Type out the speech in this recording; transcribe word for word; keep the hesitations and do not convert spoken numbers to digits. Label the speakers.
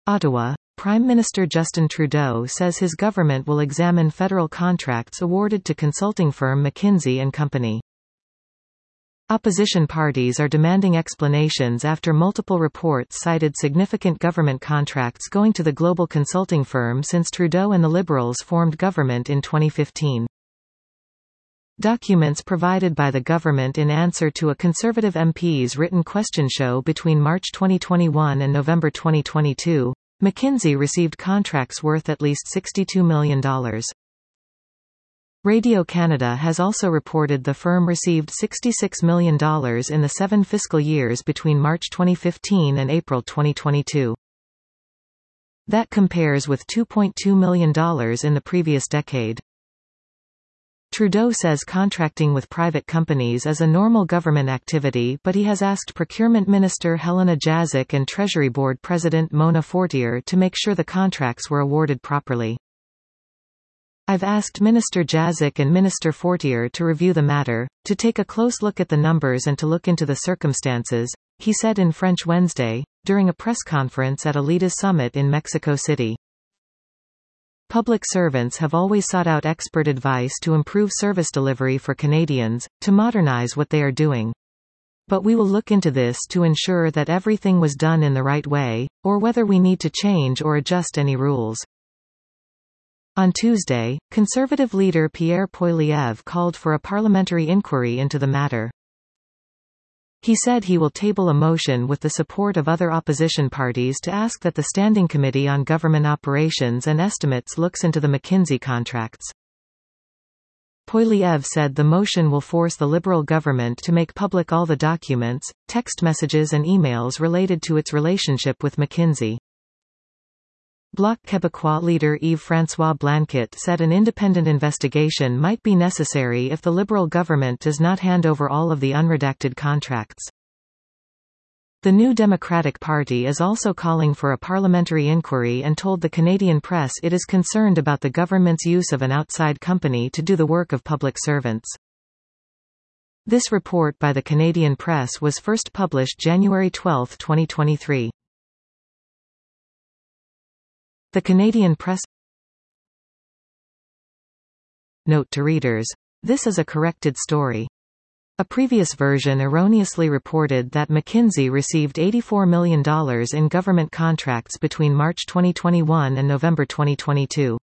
Speaker 1: Ottawa, Prime Minister Justin Trudeau says his government will examine federal contracts awarded to consulting firm McKinsey and Company. Opposition parties are demanding explanations after multiple reports cited significant government contracts going to the global consulting firm since Trudeau and the Liberals formed government in twenty fifteen. Documents provided by the government in answer to a Conservative M P's written question show between March twenty twenty-one and November twenty twenty-two, McKinsey received contracts worth at least sixty-two million dollars. Radio-Canada has also reported the firm received sixty-six million dollars in the seven fiscal years between March twenty fifteen and April twenty twenty-two. That compares with two point two million dollars in the previous decade. Trudeau says contracting with private companies is a normal government activity, but he has asked Procurement Minister Helena Jaczek and Treasury Board President Mona Fortier to make sure the contracts were awarded properly. I've asked Minister Jaczek and Minister Fortier to review the matter, to take a close look at the numbers and to look into the circumstances, he said in French Wednesday, during a press conference at a Leaders Summit in Mexico City. Public servants have always sought out expert advice to improve service delivery for Canadians, to modernize what they are doing. But we will look into this to ensure that everything was done in the right way, or whether we need to change or adjust any rules. On Tuesday, Conservative leader Pierre Poilievre called for a parliamentary inquiry into the matter. He said he will table a motion with the support of other opposition parties to ask that the Standing Committee on Government Operations and Estimates looks into the McKinsey contracts. Poilievre said the motion will force the Liberal government to make public all the documents, text messages and emails related to its relationship with McKinsey. Bloc Québécois leader Yves-François Blanquet said an independent investigation might be necessary if the Liberal government does not hand over all of the unredacted contracts. The New Democratic Party is also calling for a parliamentary inquiry and told the Canadian press it is concerned about the government's use of an outside company to do the work of public servants. This report by the Canadian press was first published January twelfth twenty twenty-three. The Canadian Press. Note to readers. This is a corrected story. A previous version erroneously reported that McKinsey received eighty-four million dollars in government contracts between March twenty twenty-one and November twenty twenty-two.